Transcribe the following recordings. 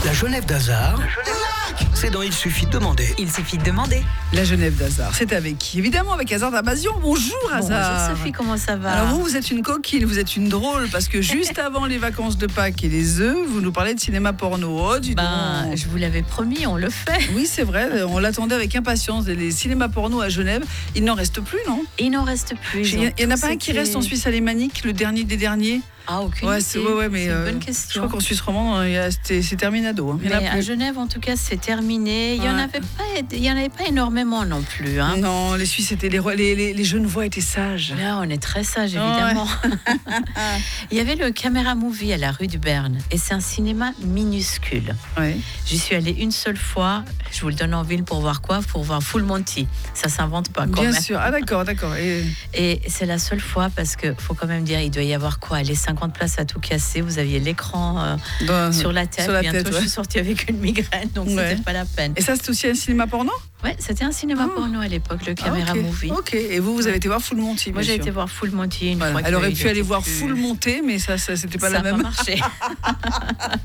La Genève d'Hazard, c'est dans Il suffit de demander. Il suffit de demander. La Genève d'Hazard, c'est avec qui? Évidemment avec Hazard Dabazian. Bonjour Hazard. Bonjour Sophie, comment ça va? Alors vous êtes une coquine, vous êtes une drôle, parce que juste avant les vacances de Pâques et les œufs, vous nous parlez de cinéma porno. Oh, dis donc. Je vous l'avais promis, on le fait. Oui, c'est vrai, on l'attendait avec impatience. Les cinémas porno à Genève, il n'en reste plus, non? Il n'en reste plus. Il n'y en a pas un qui reste en Suisse alémanique, le dernier des derniers? Ah, aucune ouais, idée. c'est mais une bonne question. Je crois qu'en Suisse romande, c'est terminado. Hein. Mais à Genève, en tout cas, c'est terminé. Il n'y en avait pas énormément non plus. Hein. Non, les Suisses étaient les Genevois étaient sages. Là, on est très sages, évidemment. Ouais. Il y avait le Camera Movie à la rue du Berne, et c'est un cinéma minuscule. Ouais. J'y suis allée une seule fois. Je vous le donne en ville pour voir quoi? Pour voir Full Monty. Ça s'invente pas quand même. Bien sûr. Ah d'accord. Et c'est la seule fois parce que faut quand même dire, il doit y avoir quoi? Les 50 places à tout casser. Vous aviez l'écran sur la tête. Bientôt, je suis sortie avec une migraine, donc c'était pas la peine. Et ça, c'était aussi un cinéma porno? Ouais, c'était un cinéma porno à l'époque, le Camera Movie. Ok. Et vous avez été voir Full Monty? Moi, j'ai été voir Full Monty une fois. Elle aurait pu aller voir Full Monté, mais ça c'était pas la même. Ça n'a pas marché.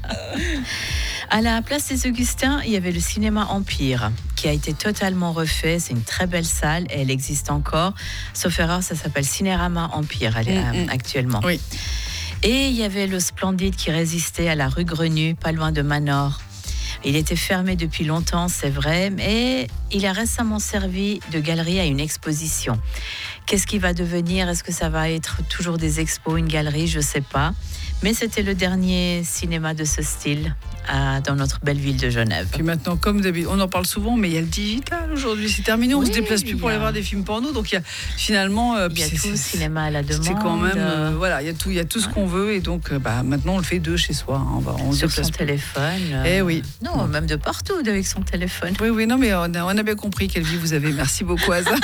À la place des Augustins, il y avait le cinéma Empire, qui a été totalement refait. C'est une très belle salle et elle existe encore. Sauf erreur, ça s'appelle Cinérama Empire actuellement. Oui. Et il y avait le Splendide qui résistait à la rue Grenu, pas loin de Manor. Il était fermé depuis longtemps, c'est vrai, mais il a récemment servi de galerie à une exposition. Qu'est-ce qui va devenir? Est-ce que ça va être toujours des expos, une galerie? Je ne sais pas. Mais c'était le dernier cinéma de ce style dans notre belle ville de Genève. Puis maintenant, comme d'habitude, on en parle souvent, mais il y a le digital aujourd'hui. C'est terminé, on ne se déplace plus pour aller voir des films porno. Donc il y a finalement... il y a tout le cinéma à la demande. C'est quand même... voilà, il y a tout ce qu'on veut. Et donc maintenant, on le fait de chez soi. On sur son téléphone. Oui. Non, même de partout avec son téléphone. Oui, non, mais on a bien compris quelle vie vous avez. Merci beaucoup, Hazard.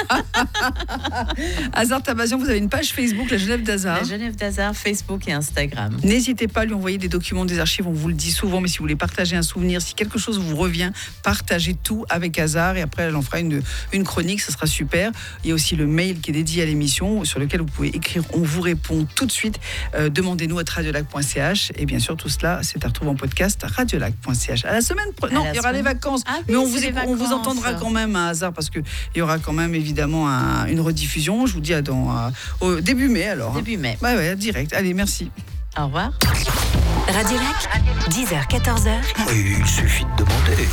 Hazard Dabazian, vous avez une page Facebook, la Genève d'Hazard. La Genève d'Hazard, Facebook et Instagram. N'hésitez pas à lui envoyer des documents des archives, on vous le dit souvent, mais si vous voulez partager un souvenir, si quelque chose vous revient, partagez tout avec Hazard et après elle en fera une chronique, ça sera super. Il y a aussi le mail qui est dédié à l'émission sur lequel vous pouvez écrire, on vous répond tout de suite. Demandez-nous à radiolac.ch et bien sûr tout cela c'est à retrouver en podcast radiolac.ch. À la semaine prochaine, il y aura les vacances, mais on vous entendra quand même à Hazard parce qu'il y aura quand même évidemment une rediffusion. Je vous dis au début mai alors. Début mai. Ouais, direct. Allez, merci. Au revoir. Radio Lac, 10h-14h. Il suffit de demander.